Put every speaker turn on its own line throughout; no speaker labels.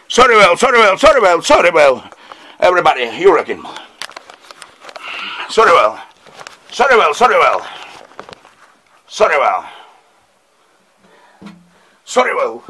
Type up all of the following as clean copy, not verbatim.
Sorry well, sorry well, sorry well, sorry well. Everybody, you reckon. Sorry well. Sorry well, sorry well. Sorry well. Sorry well.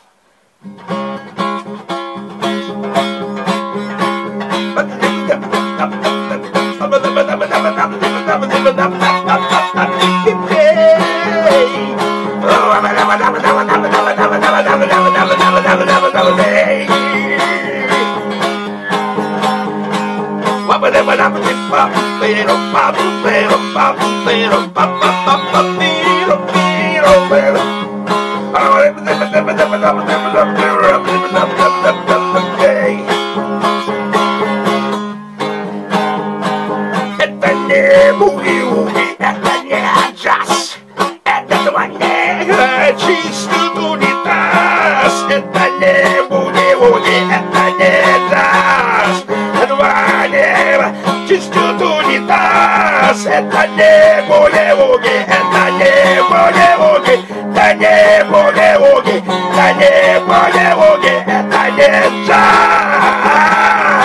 Это не буги-уги, это не джаз, это двойная чистый унитаз. Это не буги-уги, это не джаз, это двойная чистый унитаз. Это не буги-уги, это не буги-уги, это не буги-уги, это не буги-уги, это не джаз.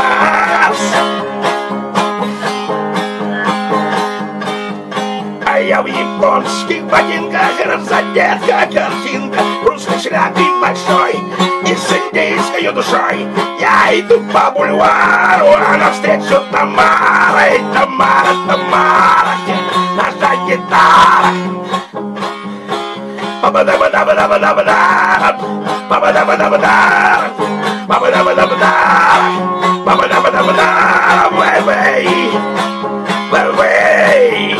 Я в японских ботинках разодет, как картинка, в русской шляпе большой и с индейской душой. Я иду по бульвару, а навстречу Тамара. И Тамара, Тамара, наша гитара. Ба-ба-да-ба-да-ба-да-ба-да, ба-ба-да-ба-да-ба-да, ба-ба-да-ба-да-ба-да, ба-ба-да-ба-да-ба-да, вэй-вэй, вэй-вэй.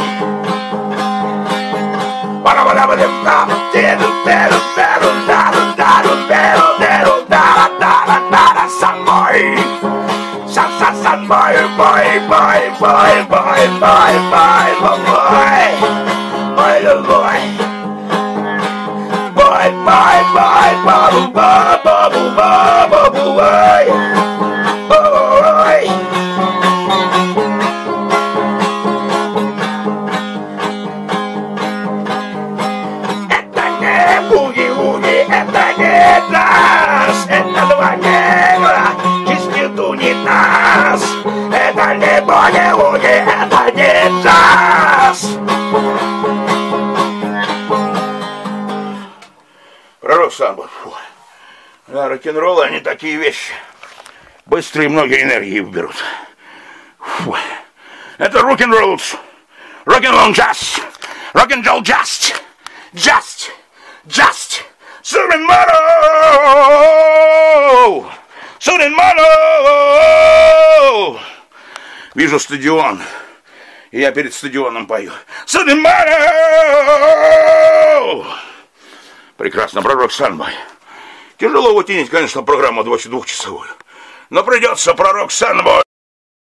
Это два негра, чистит унитаз. Это не боги-уги, это не джаз. Пророк Самбор. Да, рок-н-роллы, они такие вещи. Быстрые, много энергии уберут. Фу. Это рок-н-ролл. Рок-н-ролл джаз. Рок-н-ролл джаз. Джаз. Джаз. Сурин Мано! Сурин Мано! Вижу стадион, и я перед стадионом пою. Сурин Мано! Прекрасно, пророк Санбой. Тяжело вытянуть, конечно, программу 22-часовую. Но придется, пророк Санбой.